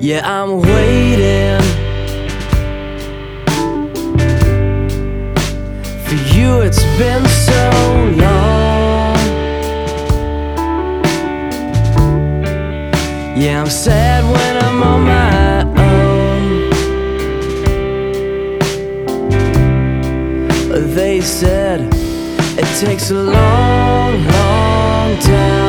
Yeah, I'm waiting for you, it's been so long. Yeah, I'm sad when I'm on my own. They said it takes a long, long time.